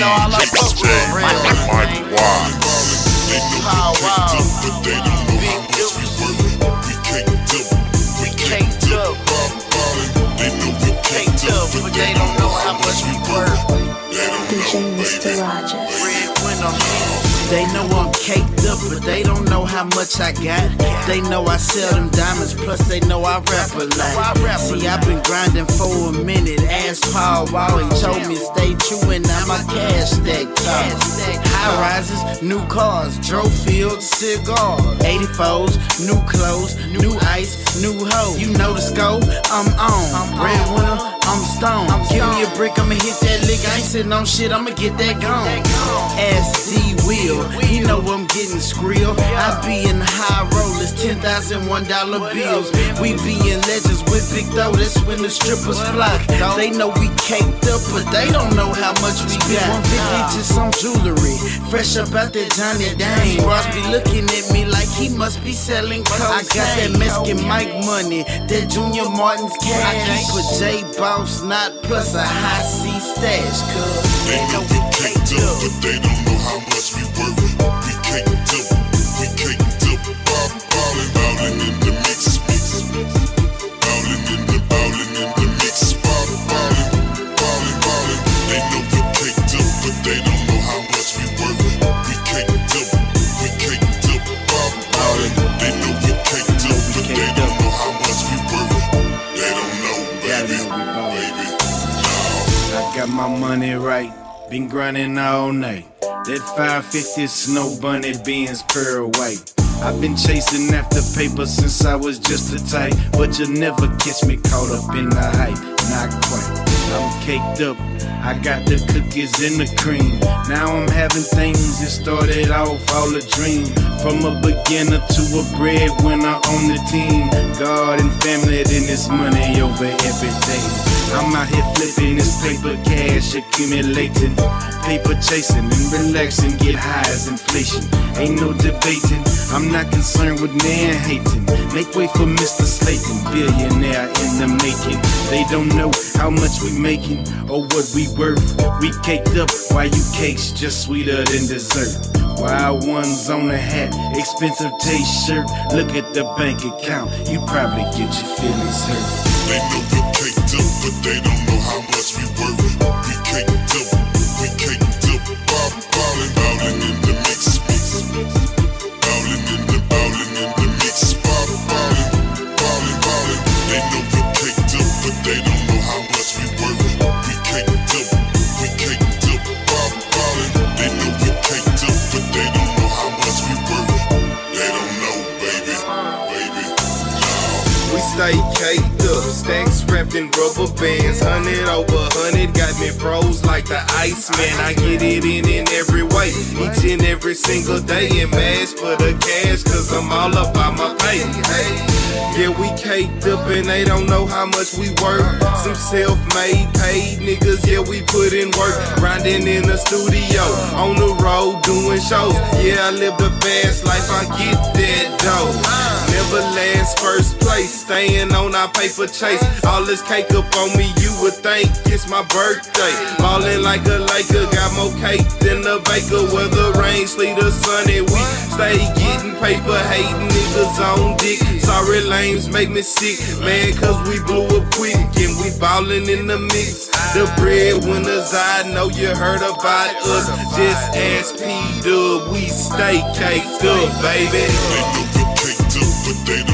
know all I fuck with real. Mike Wise. They know we caked up, but they don't know how much we worth. We caked up, we caked up. They know we caked up, but they don't know how much we worth. They don't DJ know, Mr. baby. Rogers. They know I'm caked up, but they don't know how much I got. They know I sell them diamonds, plus they know I rap a lot. See, I've been grinding for a minute. Ask Paul Wall, he told me stay true, and now my cash stack tall. High rises, new cars, drove fields, cigars, 84s, new clothes, new ice, new hoe. You know the scope, I'm on. Breadwinner, I'm stone. Give me a brick, I'ma hit that lick. I ain't sitting on shit, I'ma get that gone. Ask D Will, he know I'm getting skrill. I be in high rollers, $10,001 bills. We be in legends with Big Dough, that's when the strippers flock. They know we caked up, but they don't know how much we got. 150 just some jewelry, fresh up out that Johnny Dang. Ross be looking at me like he must be selling coke. I got that Mexican Mike money, that Junior Martin's cash. I keep a J Boss knot plus a high C stash, cuz They know we caked up, but they don't know how much we worth. We caked up, we caked up. Ballin' in the mix. Ballin' in the mix. Ballin'. They know we caked up, but they don't know how much we worth. We caked up. Ballin'. They know we caked up, but they don't know how much we worth. They don't know, baby. I got my money right, been grinding all night. That 550 Snow Bunny Benz pearl white. I've been chasing after paper since I was just a type, but you'll never catch me caught up in the hype, not quite. I'm caked up, I got the cookies and the cream. Now I'm having things that started off all a dream. From a beginner to a breadwinner on the team. God and family, then it's money over everything. I'm out here flipping this paper cash, accumulating, paper chasing and relaxing, get high as inflation. Ain't no debating, I'm not concerned with man hating. Make way for Mr. Slayton, billionaire in the making. They don't know how much we making or what we worth. We caked up, while you cakes just sweeter than dessert. Wild ones on the hat, expensive taste shirt. Look at the bank account, you probably get your feelings hurt. They know we caked up, but they don't know how much we worth. We caked up, ballin' in the mix. Ballin' in the mix. Ballin'. They know we caked up, but they don't know how much we worth. We caked up, ballin'. They know we caked up, but they don't know how much we worth. They don't know, baby. We stay caked up, stacks wrapped in rubber bands. 100 over 100, got me froze like the Iceman. I get it in every way, each and every single day. And mash for the cash, cause I'm all about my pay. Hey, yeah, we caked up and they don't know how much we worth. Some self-made, paid niggas, yeah, we put in work. Grinding in the studio, on the road, doing shows. Yeah, I live the fast life, I get that dough. Never last first place, staying on our paper chase. All this cake up on me, you would think it's my birthday. Ballin' like a Laker, got more cake than a baker. Whether rain, sleet, or sunny, we stay getting paper. Hating niggas on dick. Sorry lames make me sick, man, cause we blew up quick and we ballin' in the mix. The breadwinners, I know you heard about us. Just ask P-Dub, we stay caked up, baby. They know we caked up, but they don't